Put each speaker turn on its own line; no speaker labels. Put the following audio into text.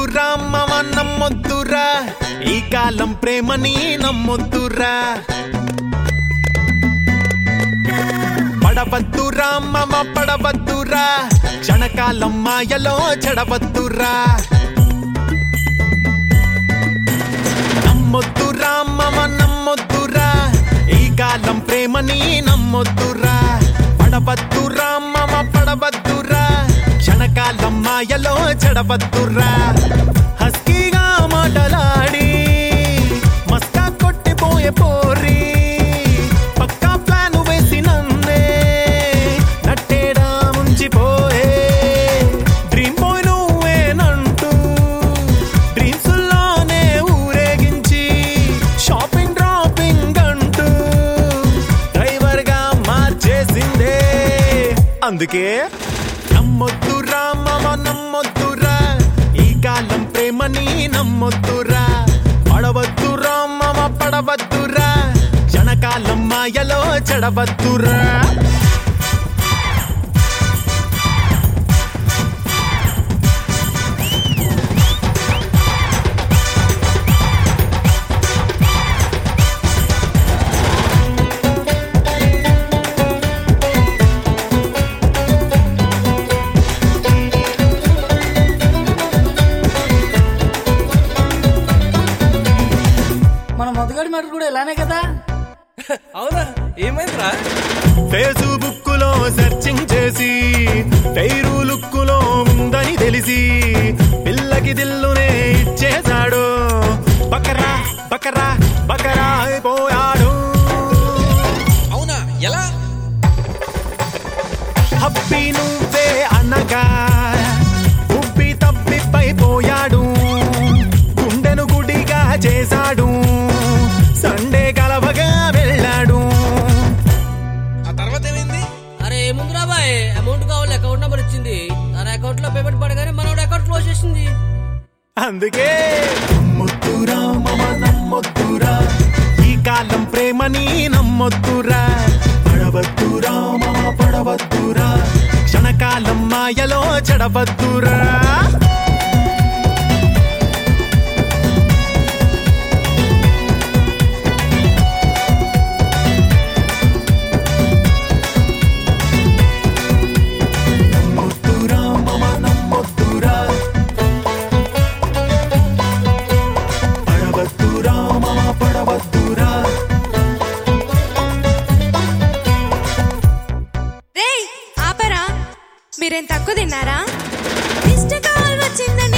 నమ్మొద్దురా మామ నమ్మొద్దురా, ఈ కాలం ప్రేమని నమ్మొద్దురా. పడవద్దురా మామ పడవద్దురా, క్షణకాలం మాయలో చెడవద్దురా. నమ్మొద్దురా మామ నమ్మొద్దురా, ఈ కాలం ప్రేమని నమ్మొద్దురా. పడవద్దురా మామ పడవద్దురా, క్షణకాలం మాయలో చెడవద్దురా. హస్కీగా మాటలాడి మస్కా కొట్టిపోయే పోరి, పక్కా ప్లాన్ వేసి నన్నే నట్టేడా ముంచిపోయే. డ్రీమ్ బాయ్ నువ్వేనంటూ డ్రీమ్స్ లోనే ఊరేగించి, షాపింగ్ డ్రాపింగ్ అంటూ డ్రైవర్ గా మార్చేసిందే. అందుకే నమ్మొద్దురా మామ నమ్మొద్దురా, ఈ కాలం ప్రేమని నమ్మొద్దురా. పడవద్దురా మామ పడవద్దురా, క్షణకాలం మాయలో చెడవద్దురా.
మన మొదగడి మాట కూడా ఇలానే కదా?
అవునా, ఏమైందిరా?
ఫేస్బుక్ లో సెర్చింగ్ చేసి ఫెయిరు లుక్ లో ఉందని తెలిసి పిల్లకి దిల్లునే ఇచ్చేశాడు. బకరా బకరా బకరా అయిపోయాడు.
అవునా, ఎలా?
హప్పి నువ్వే అనగా ఉబ్బి తప్పిపోయాడు. గుండెను గుడిగా చేశాడు, సండే కలవగా వెళ్ళాడు.
ఆ తర్వాత ఏమైంది?
అరే ఏముందిరా బాయ్, అమౌంట్ కావాలి, అకౌంట్ నెంబర్ ఇచ్చింది. తన అకౌంట్ లో పేమెంట్ పడగానే మనోడు అకౌంట్ క్లోజ్ చేసింది.
అందుకే నమ్మొద్దురా మామ నమ్మొద్దురా, ఈ కాలం ప్రేమని నమ్మొద్దురా. పడవద్దురా మామ పడవద్దురా, క్షణకాలం మాయలో చెడవద్దురా. నమ్మొద్దురా మామ నమ్మొద్దురా, పడవద్దురా మామ పడవద్దురా.
రేయ్ ఆపరా, మీరేం తక్కువ తిన్నారా? మిస్డ్ కాల్ వచ్చిందని